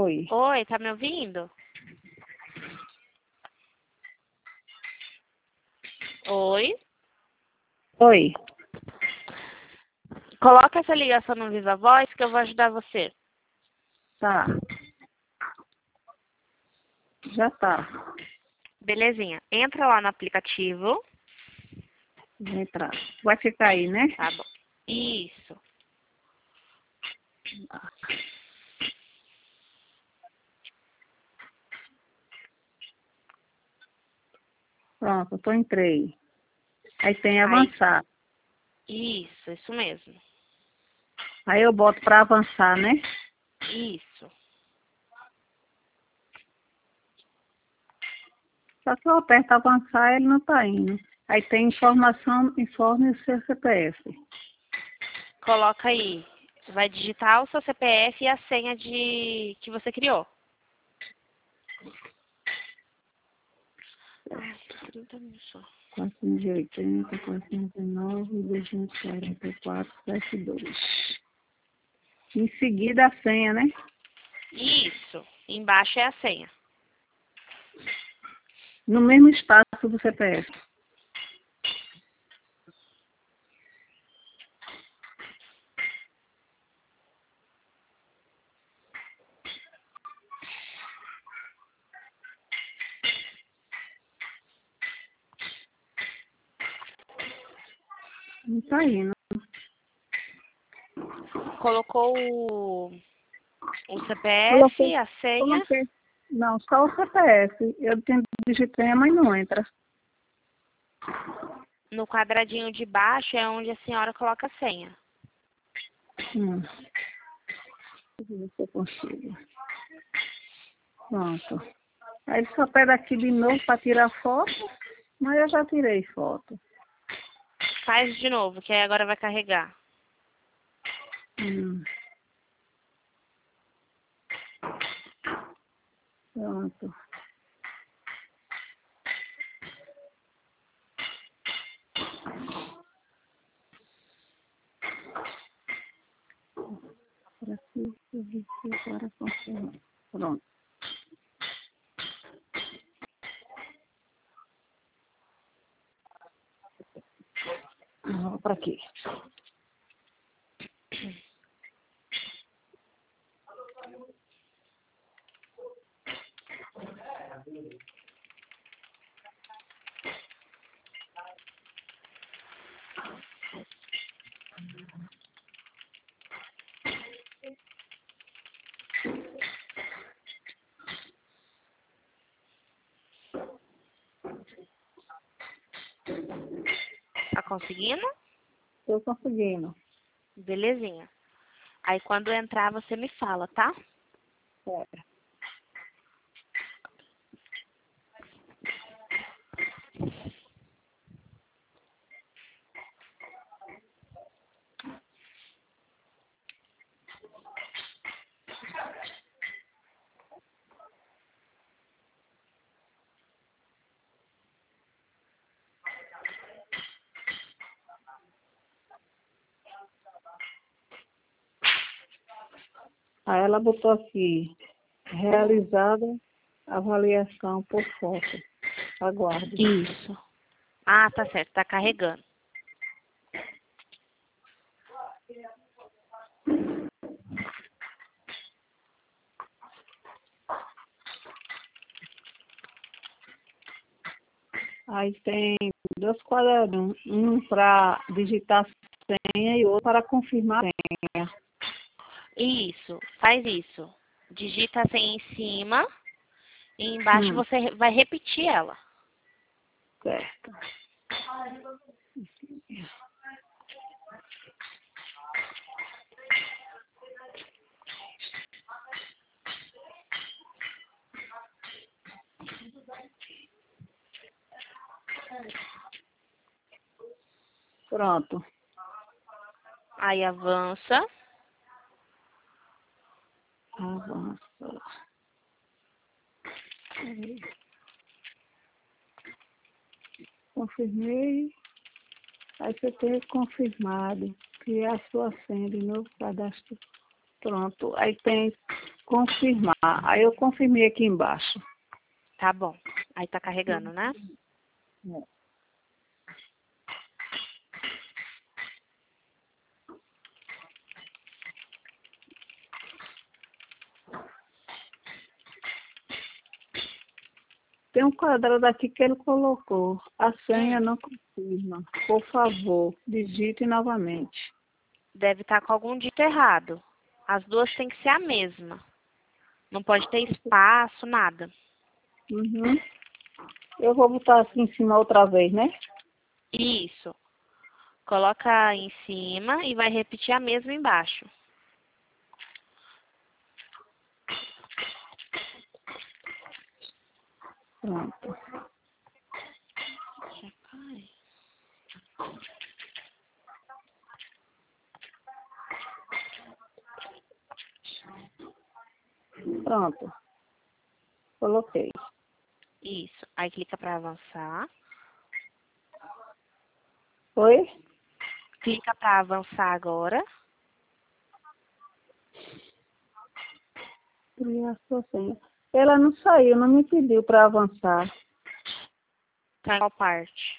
Oi. Oi, tá me ouvindo? Oi? Oi. Coloca essa ligação no Viva Voz que eu vou ajudar você. Tá. Já tá. Belezinha. Entra lá no aplicativo. Vou entrar. Vai ficar aí, né? Tá bom. Isso. Pronto, eu entrei. Aí tem Aí, avançar. isso mesmo. Aí eu boto para avançar, né? Isso. Só que eu aperto avançar, ele não tá indo. Aí tem informação, informe o seu CPF. Coloca aí. Você vai digitar o seu CPF e a senha que você criou. Ai, 30 minutos só. 480, 409, 244, 72. Em seguida a senha, né? Isso. Embaixo é a senha. No mesmo espaço do CPF. Não tá indo. Colocou o CPF, a senha. Coloquei. Não, só o CPF. Eu tento digitar, mas não entra. No quadradinho de baixo é onde a senhora coloca a senha. Deixa eu ver se eu consigo. Pronto. Aí ele só pede aqui de novo para tirar foto, mas eu já tirei foto. Faz de novo, que aí agora vai carregar. Pronto. Para aqui, eu vi que agora confirma. Pronto. Vou para aqui. Tá conseguindo? Estou conseguindo. Belezinha. Aí quando entrar você me fala, tá? É. Aí ela botou aqui, realizada avaliação por foto. Aguarde. Isso. Ah, tá certo, tá carregando. Aí tem dois quadradinhos, um para digitar senha e outro para confirmar a senha. Isso, faz isso. Digita a senha em cima e embaixo você vai repetir ela. Certo. Pronto. Aí avança. Avança. Confirmei. Aí você tem confirmado. Criar sua senha de novo cadastro. Pronto. Aí tem confirmar. Aí eu confirmei aqui embaixo. Tá bom. Aí tá carregando, né? É. Tem um quadrado aqui que ele colocou. A senha não confirma. Por favor, digite novamente. Deve estar com algum dito errado. As duas têm que ser a mesma. Não pode ter espaço, nada. Uhum. Eu vou botar aqui em cima outra vez, né? Isso. Coloca em cima e vai repetir a mesma embaixo. Pronto. Pronto. Coloquei. Isso. Aí clica para avançar. Oi? Clica para avançar agora. Criar sua senha. Ela não saiu, não me pediu para avançar. Tá em qual parte?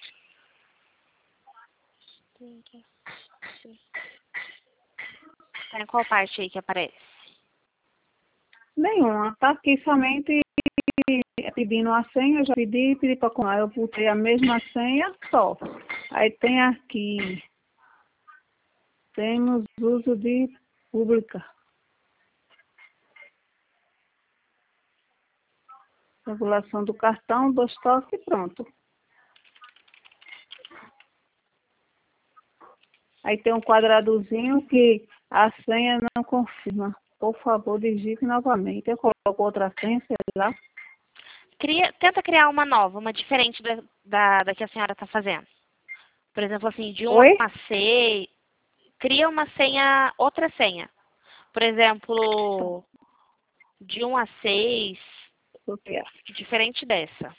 Tá em qual parte aí que aparece? Nenhuma. Tá aqui somente pedindo a senha. Eu já pedi para colar. Eu botei a mesma senha só. Aí tem aqui. Temos uso de pública. Regulação do cartão, 2 toques e pronto. Aí tem um quadradozinho que a senha não confirma. Por favor, digite novamente. Eu coloco outra senha, sei lá. Tenta criar uma nova, uma diferente da que a senhora está fazendo. Por exemplo, assim, de 1 Oi? a 6, cria uma senha, outra senha. Por exemplo, de 1 a 6, Vou criar. diferente dessa.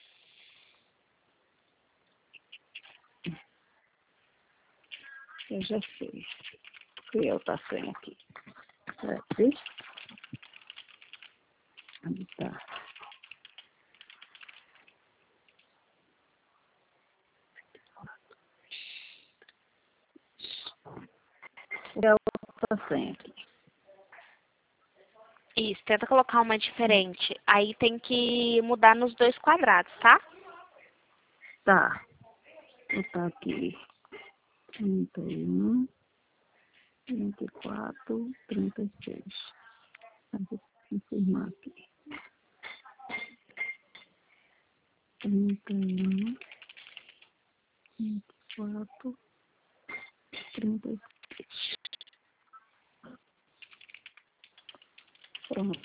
Eu já sei. Criei outra senha aqui. Aqui. Onde tá? Criei outra senha aqui. Isso, tenta colocar uma diferente. Aí tem que mudar nos 2 quadrados, tá? Tá. Vou botar aqui. 31, 34, 36. Vou confirmar aqui. 31, 24, 36. Pronto.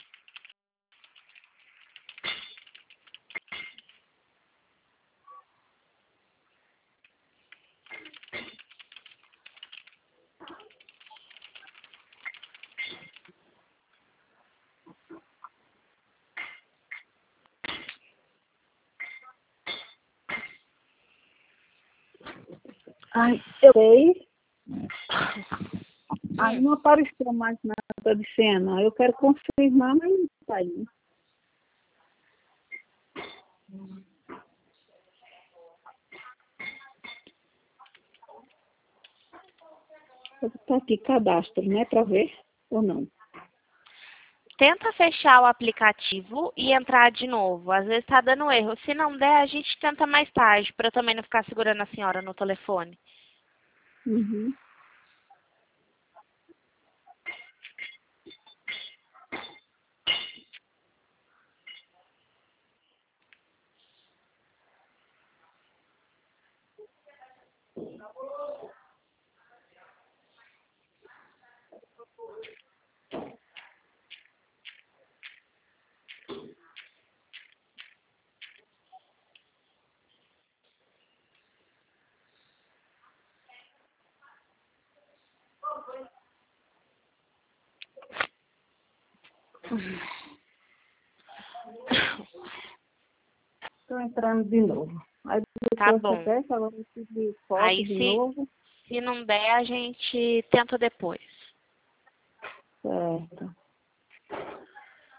Ai, eu sei. Aí não apareceu mais nada de senha, não. Eu quero confirmar, mas não saiu. Está aqui cadastro, né? Para ver ou não. Tenta fechar o aplicativo e entrar de novo. Às vezes está dando erro. Se não der, a gente tenta mais tarde, para eu também não ficar segurando a senhora no telefone. Uhum. Estou entrando de novo. Aí Tá depois você bom. quer, agora eu preciso foto Aí de se, novo. se não der, a gente tenta depois. Certo.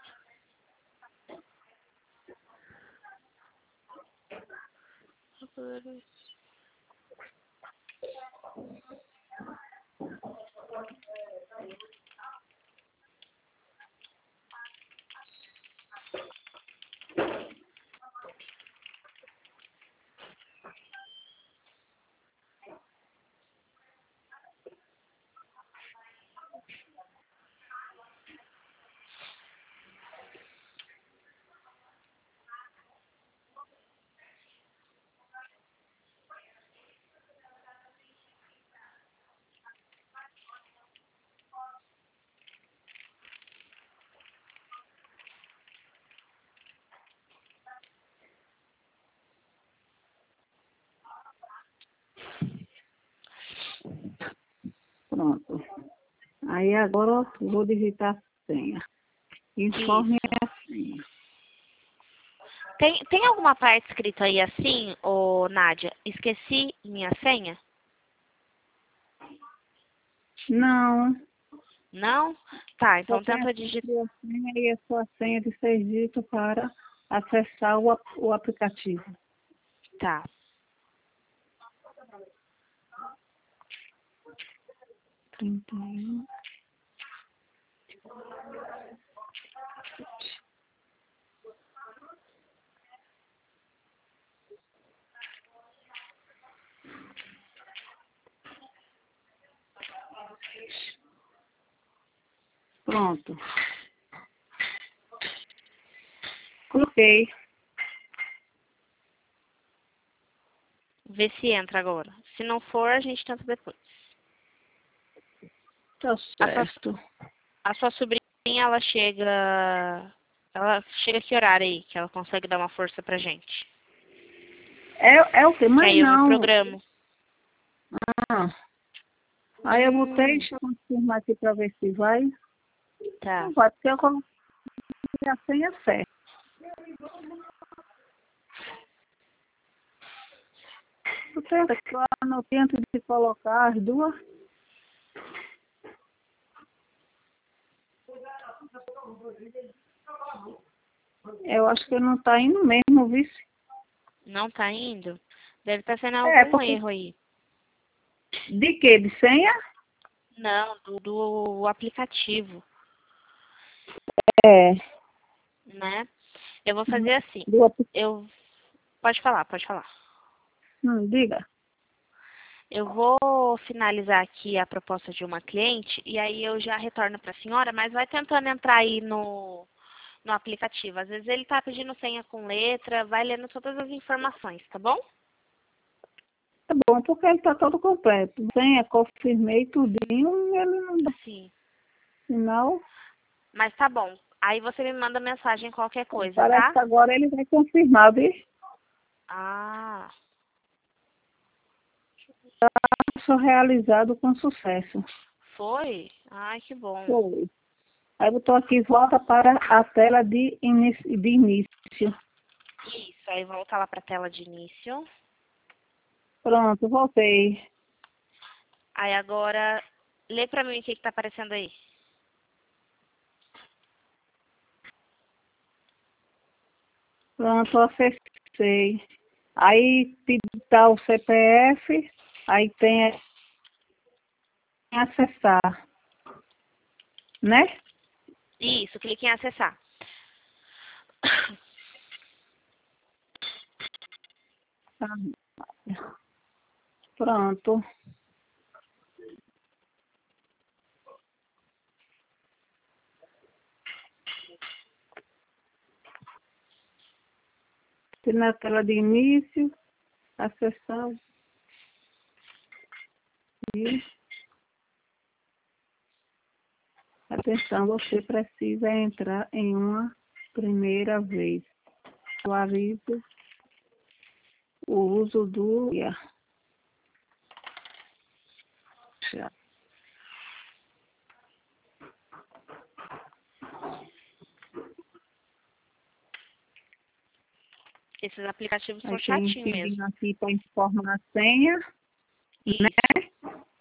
Pronto. Aí agora eu vou digitar a senha. Informe a senha. Tem alguma parte escrita aí assim, ô Nádia? Esqueci minha senha? Não. Não? Tá, então Só tem tenta digitar. a senha e a sua senha de 6 dígitos para acessar o aplicativo. Tá. 31. Pronto. Coloquei. Vê se entra agora. Se não for, a gente tenta depois. Tá certo. A sua sobrinha, ela chega... Ela chega que horário aí? Que ela consegue dar uma força pra gente? É o que? Que Mas aí eu me não. programo. Ah. Aí eu botei, deixa eu confirmar aqui para ver se vai. Tá. Não vai, porque eu coloquei a senha certa. Tu tenta que eu anotei antes de colocar as duas. Eu acho que não tá indo mesmo, vice. Não tá indo? Deve estar sendo É, algum porque... erro aí. De quê? De senha? Não, do aplicativo, É. né? Eu vou fazer assim. Eu... Pode falar, pode falar. Diga. Eu vou finalizar aqui a proposta de uma cliente e aí eu já retorno para a senhora, mas vai tentando entrar aí no aplicativo. Às vezes ele tá pedindo senha com letra, vai lendo todas as informações, tá bom? Tá bom, porque ele tá todo completo. Senha, confirmei tudinho, ele não dá Sim. sinal. Mas tá bom. Aí você me manda mensagem qualquer coisa, Parece tá? que agora ele vai confirmar, viu? Ah, Passo realizado com sucesso. foi? Ai, que bom. Foi. Aí botou aqui, volta para a tela de início. Isso, aí volta lá pra tela de início. Pronto, voltei. Aí agora, lê pra mim o que tá aparecendo aí. Pronto, acessei. Aí tá o CPF, aí tem acessar, né? Isso, clique em acessar. Tá. Pronto. Na tela de início, acessar. E, atenção, você precisa entrar em uma primeira vez. O aviso, o uso do... Esses aplicativos são Aí tem chatinhos pedindo mesmo. aqui para informar a senha, Isso. né?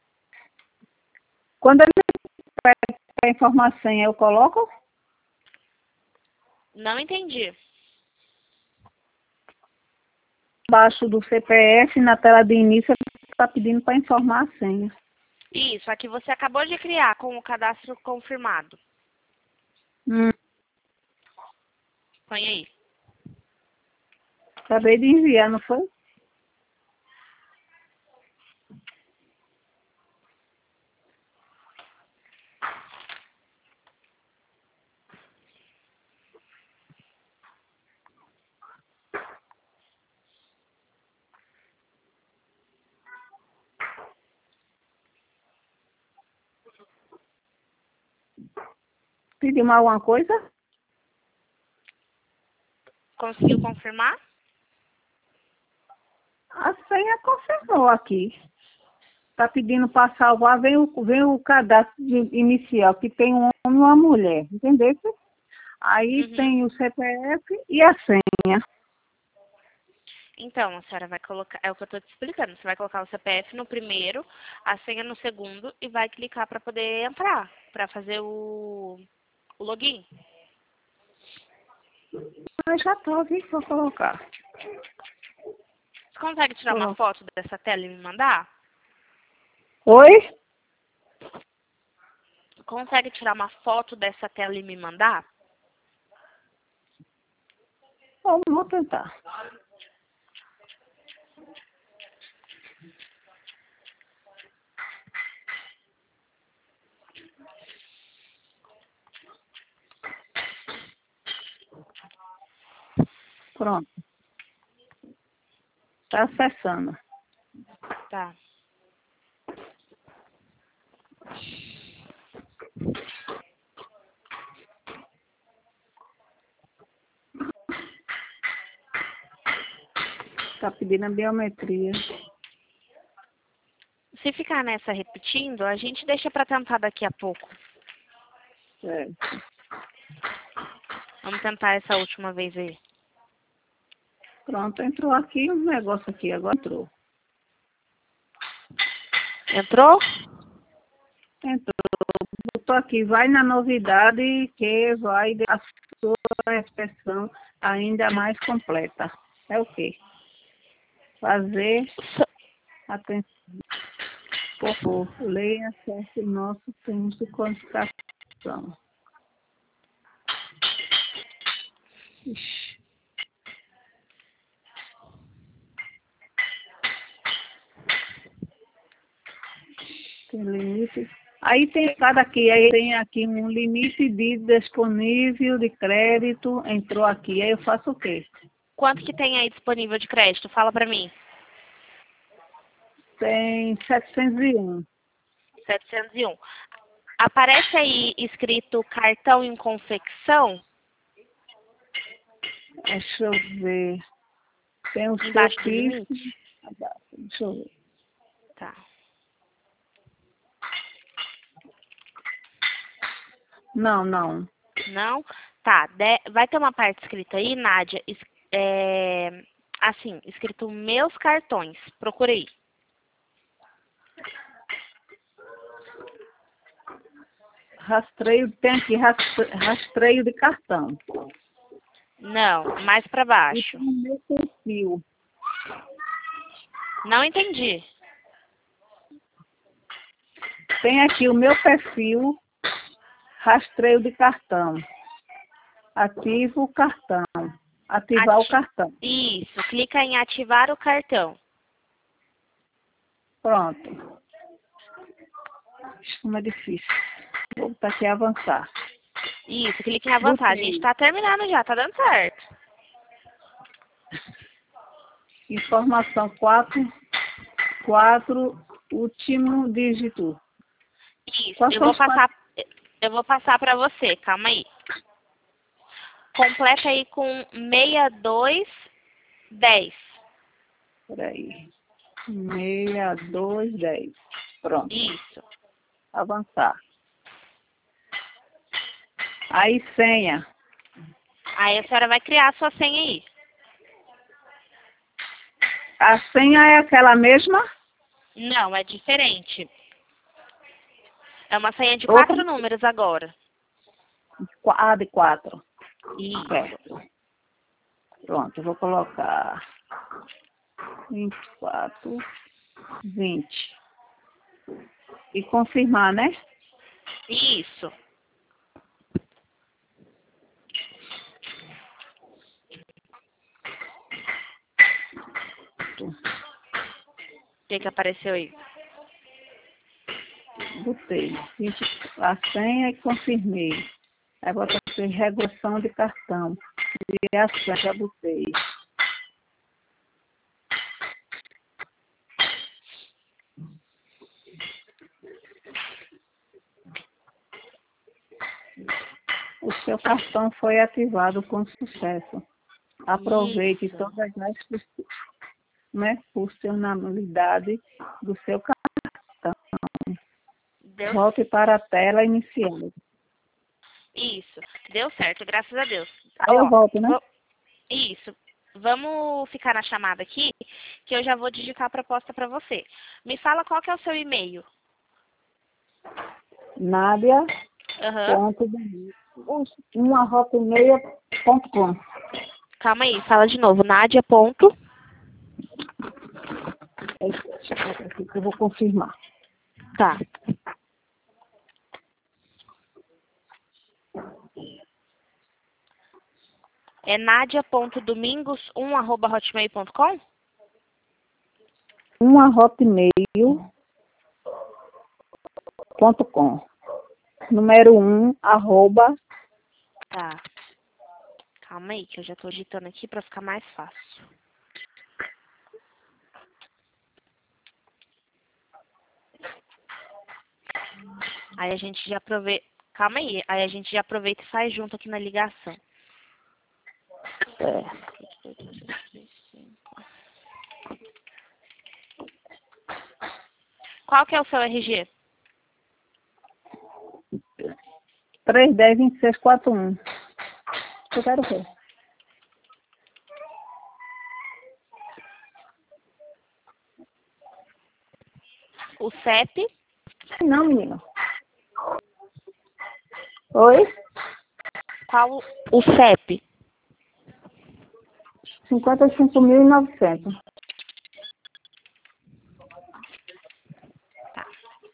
Quando ele pede para informar a senha, eu coloco? Não entendi. abaixo do CPF, na tela de início, está pedindo para informar a senha. Isso, aqui você acabou de criar com o cadastro confirmado. Hum, Põe aí. acabei de enviar, não foi? Pediu mais alguma coisa? Conseguiu confirmar? A senha confirmou aqui. Está pedindo para salvar, vem o cadastro inicial, que tem um homem e uma mulher, entendeu? Aí Uhum. tem o CPF e a senha. Então, a senhora vai colocar, é o que eu estou te explicando, você vai colocar o CPF no primeiro, a senha no segundo e vai clicar para poder entrar, para fazer o login. Mas já estou aqui, vou colocar. Você consegue tirar uma Pronto. foto dessa tela e me mandar? Oi? Consegue tirar uma foto dessa tela e me mandar? Vou tentar. Pronto. Está acessando. Tá. Está pedindo a biometria. Se ficar nessa repetindo, a gente deixa para tentar daqui a pouco. Certo. Vamos tentar essa última vez aí. Pronto, entrou aqui um negócio aqui, agora entrou. Entrou? Entrou. Botou aqui, vai na novidade que vai a sua expressão ainda mais completa. É o quê? Fazer, atenção, por favor, leia, acesse o nosso termo de qualificação. Ixi. Tem limite. Aí tem cada aqui, aí tem aqui um limite de disponível de crédito, entrou aqui, aí eu faço o quê? Quanto que tem aí disponível de crédito? Fala para mim. Tem 701. 701. Aparece aí escrito cartão em confecção? Deixa eu ver. Tem o seu Embaixo do PIX. limite? Deixa eu ver. Tá. Não, não. Não? Tá. Vai ter uma parte escrita aí, Nádia, assim, escrito meus cartões. Procura aí. Rastreio, tem aqui rastreio de cartão. Não, mais para E baixo. tem o meu perfil. Não entendi. Tem aqui o meu perfil, rastreio de cartão. Ativo o cartão. Ativar o cartão. Isso, clica em ativar o cartão. Pronto. Isso não é difícil. Vou botar aqui avançar. Isso, clica em avançar. A gente tá terminando já, tá dando certo. Informação 4, último dígito. Isso, Quais são os eu vou passar para você, calma aí. Completa aí com 6210. Peraí. 6210. Pronto. Isso. Avançar. Aí, senha. Aí a senhora vai criar a sua senha aí. A senha é aquela mesma? Não, é diferente. É uma senha de Outra? 4 números agora. A de 4. Isso. Certo. Pronto, eu vou colocar. 24, 20. E confirmar, né? Isso. O que apareceu aí? Botei 20, a senha e confirmei. Aí bota assim, regulação de cartão. E a senha já botei. O seu cartão foi ativado com sucesso. Aproveite Isso. todas as funcionalidades do seu cartão. Deu, Volte para a tela inicial. isso. Deu certo, graças a Deus. Aí eu Ó, volto, né? isso. Vamos ficar na chamada aqui, que eu já vou digitar a proposta para você. Me fala qual que é o seu e-mail. Nádia. Aham. .1@meia.com. Calma aí, fala de novo. Nádia. Ponto. Deixa eu botar aqui que eu vou confirmar. Tá. É nadia.domingos1@hotmail.com? 1@hotmail.com. Número 1, arroba. Tá. Calma aí, que eu já tô digitando aqui pra ficar mais fácil. Aí a gente já aproveita. Calma aí, aí a gente já aproveita e faz junto aqui na ligação. É, 1, 2, 3, 4, 5. Qual que é o seu RG? 310-2641. Eu quero ver. O CEP? Não, menino. Oi? Qual o CEP? 55.900. Tá.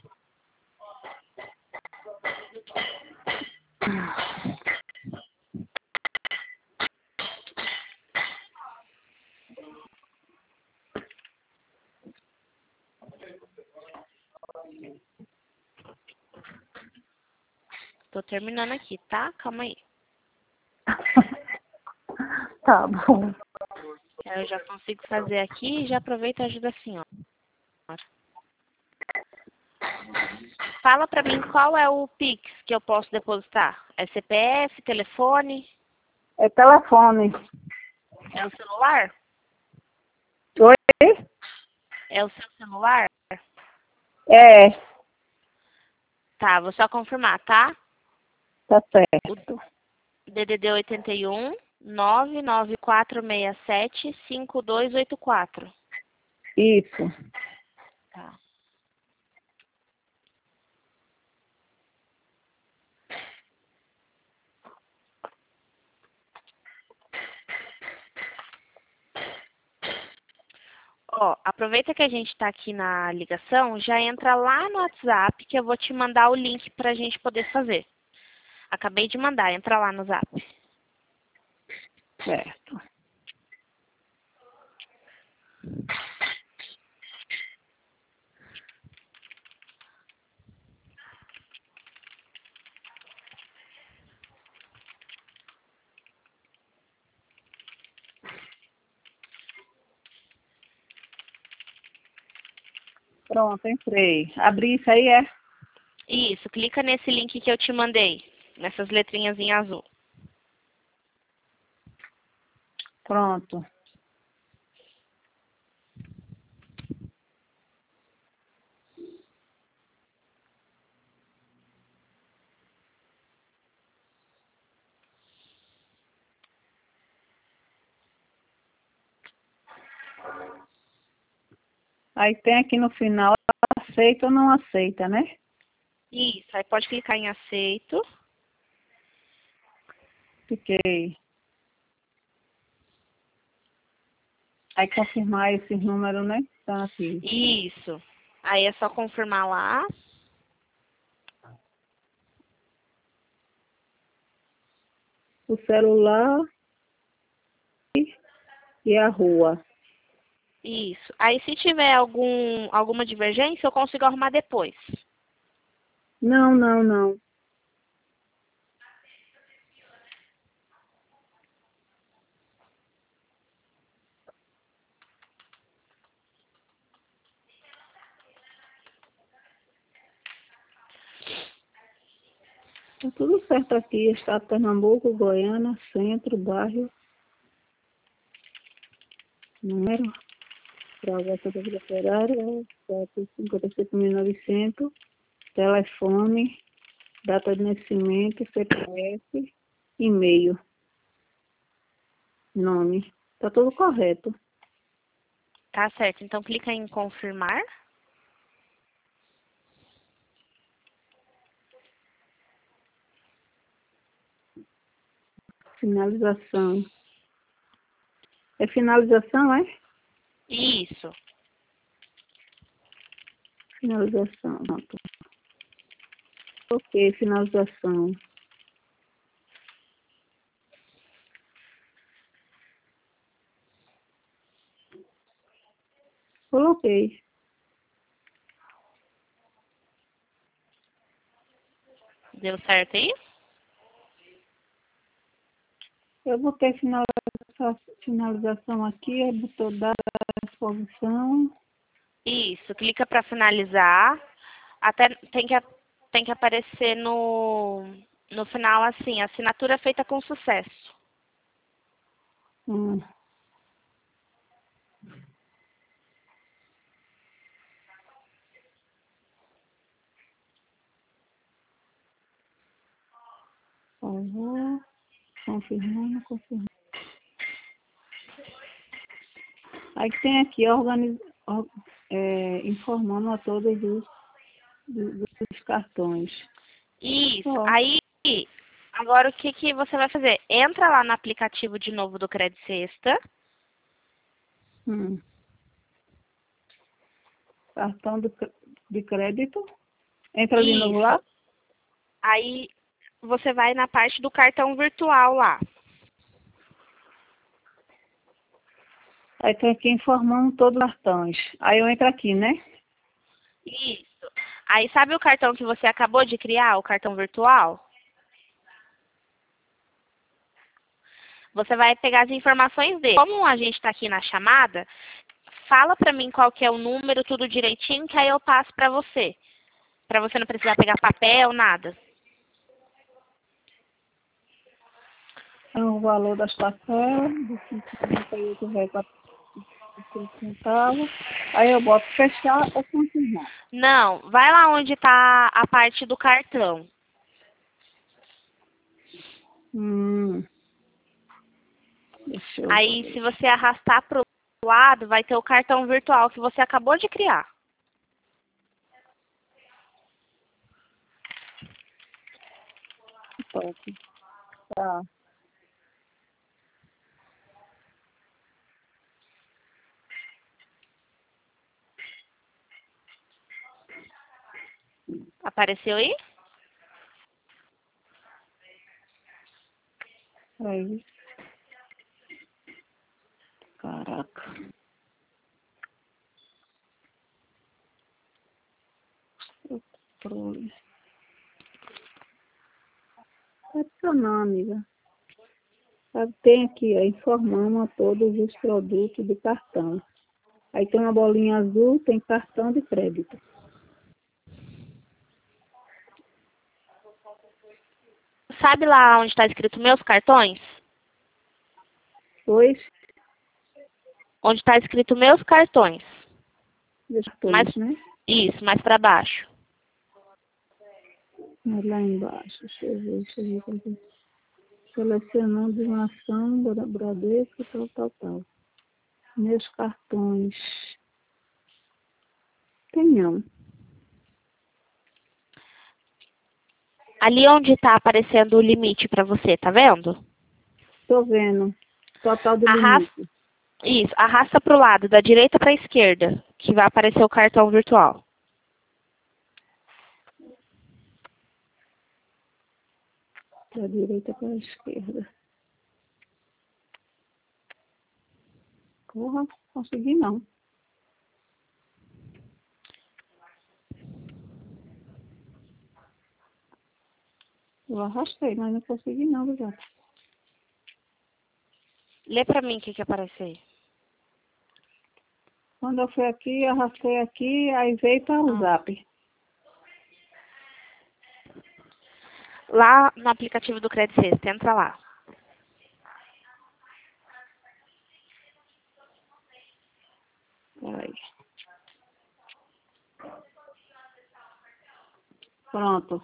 Tô terminando aqui, tá? Calma aí. Tá bom. Aí eu já consigo fazer aqui e já aproveito e ajuda a senhora. Fala pra mim qual é o Pix que eu posso depositar. É CPF, telefone? É telefone. É o celular? Oi? É o seu celular? É, Tá, vou só confirmar, tá? tá O certo. DDD 81 99467 5284. Isso. Tá. Ó, aproveita que a gente tá aqui na ligação, já entra lá no WhatsApp que eu vou te mandar o link pra gente poder fazer. Acabei de mandar, entra lá no Zap. Certo. Pronto, entrei. Abri isso aí, é? Isso, clica nesse link que eu te mandei, nessas letrinhas em azul. Pronto. Aí tem aqui no final, aceita ou não aceita, né? Isso, aí pode clicar em aceito. Fiquei. Aí confirmar esses números, né? Tá aqui. Isso. Aí é só confirmar lá. O celular e a rua. Isso. Aí se tiver alguma divergência, eu consigo arrumar depois. Não, não, não. Tá tudo certo aqui. Estado de Pernambuco, Goiânia, centro, bairro, número, Travessa da Vila Operária, 755.900, telefone, data de nascimento, CPF, e-mail, nome. Tá tudo correto. Tá certo. Então clica em confirmar. Finalização. É finalização, é? Isso. Finalização. Pronto. Ok, finalização. Coloquei. Deu certo aí? Eu botei finalização aqui, aí botou data de exposição. Isso. Clica para finalizar. Até tem que aparecer no final assim, assinatura feita com sucesso. Hum. Favor, confirmando, confirmando. Aí tem aqui, informando a todos dos cartões. Isso. Ó, Aí, agora o que você vai fazer? Entra lá no aplicativo de novo do Credit Sexta. hum. Cartão de crédito. Entra de novo Isso. lá. Aí você vai na parte do cartão virtual lá. Aí tem aqui informando todos os cartões. Aí eu entro aqui, né? Isso. Aí sabe o cartão que você acabou de criar, o cartão virtual? Você vai pegar as informações dele. Como a gente está aqui na chamada, fala para mim qual que é o número, tudo direitinho, que aí eu passo para você. Para você não precisar pegar papel, nada. É o valor das parcelas, de 58 reais para 5 centavos. Aí eu boto fechar ou continuar. Não, vai lá onde está a parte do cartão. Hum, deixa eu Aí, ver. se você arrastar para o lado, vai ter o cartão virtual que você acabou de criar. Top. Tá. Apareceu aí? Aí. Caraca. Controle. Adicionar, amiga. Sabe, tem aqui, ó, informando a todos os produtos do cartão. Aí tem uma bolinha azul, tem cartão de crédito. Sabe lá onde está escrito meus cartões? Dois Onde está escrito meus cartões. Mais, cartões, né? isso, mais para baixo. Mas lá embaixo, deixa eu ver aqui. Selecionando uma ação, Bradesco, tal. Meus cartões. Tem não. Ali onde está aparecendo o limite para você, tá vendo? Tô vendo. Total do Arrasta, limite. Isso, arrasta para o lado, da direita para a esquerda, que vai aparecer o cartão virtual. Da direita para a esquerda. Porra, consegui não. Eu arrastei, mas não consegui não, gato. Lê para mim o que aparece aí. Quando eu fui aqui, arrastei aqui, aí veio para o Zap. Lá no aplicativo do Credit Sexta, entra lá. Peraí. Pronto.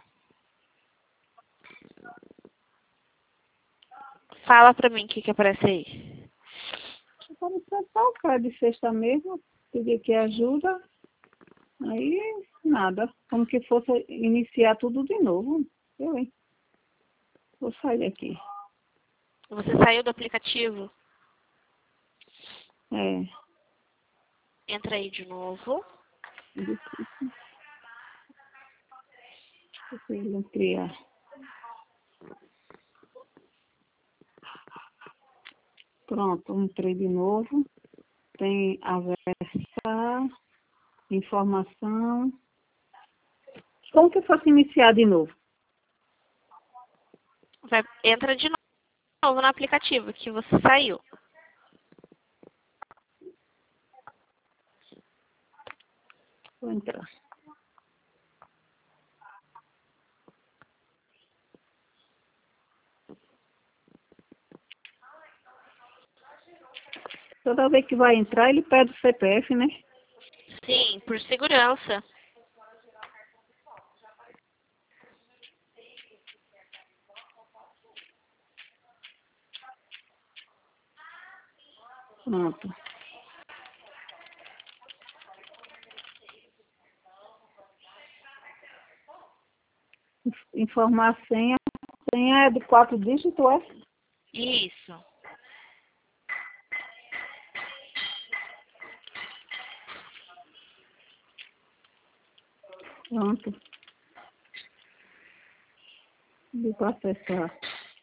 Fala para mim o que aparece aí. Apareceu só o cara de sexta mesmo, pedi que ajuda, aí nada, como que fosse iniciar tudo de novo. Eu, hein? Vou sair aqui. Você saiu do aplicativo? É, Entra aí de novo. difícil. Preciso criar. Pronto, entrei de novo. Tem avançar, informação. Como que fosse iniciar de novo? Entra de novo no aplicativo que você saiu. Vou entrar. Toda vez que vai entrar, ele pede o CPF, né? Sim, por segurança. Pronto. Informar a senha. A senha é de 4 dígitos, é? Isso. Pronto. Vou acessar.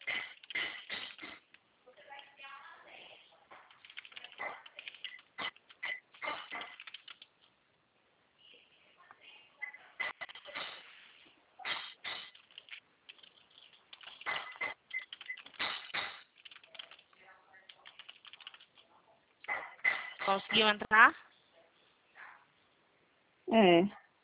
Conseguiu entrar? É.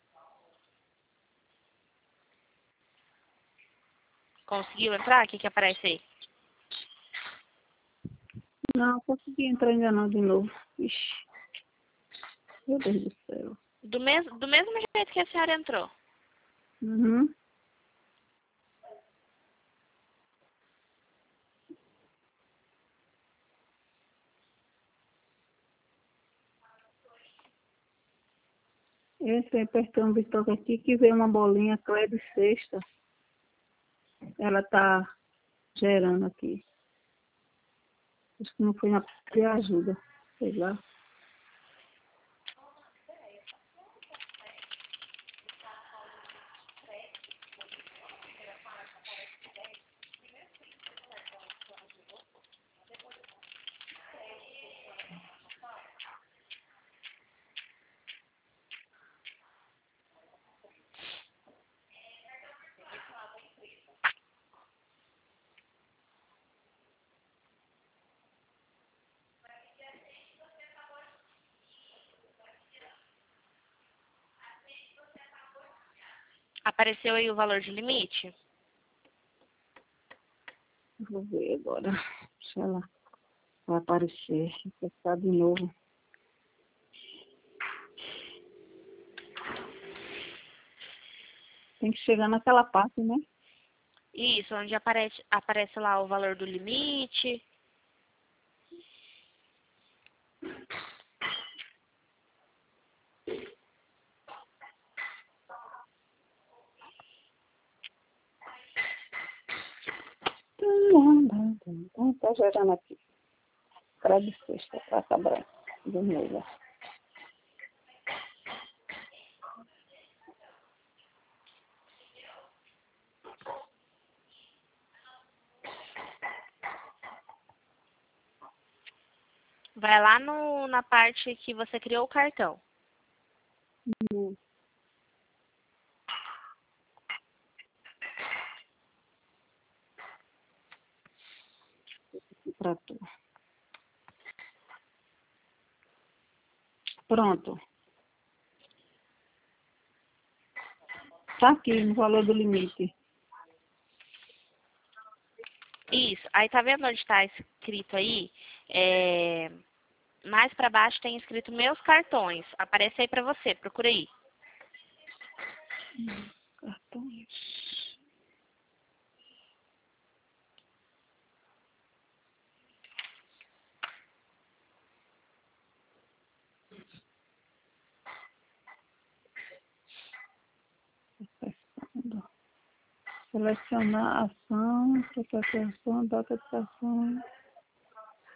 Conseguiu entrar? O que aparece aí? Não, consegui entrar ainda não de novo. Ixi. Meu Deus do céu. Do mesmo jeito que a senhora entrou. Uhum. Esse apertando o bitoque aqui que veio uma bolinha que é de sexta. Ela tá gerando aqui. Acho que não foi na de ajuda. Sei lá. Apareceu aí o valor de limite? Vou ver agora. Deixa ela vai aparecer. Vou apertar de novo. Tem que chegar naquela parte, né? Isso, onde aparece lá o valor do limite. Tá gerando aqui. para de sexta, prata branca, vermelha. Vai lá na parte que você criou o cartão. Pra tu. Pronto. Tá aqui no valor do limite. Isso. Aí tá vendo onde está escrito aí? Mais para baixo tem escrito meus cartões. Aparece aí para você, procura aí. Cartões. Selecionar ação, prototipação, data de ação.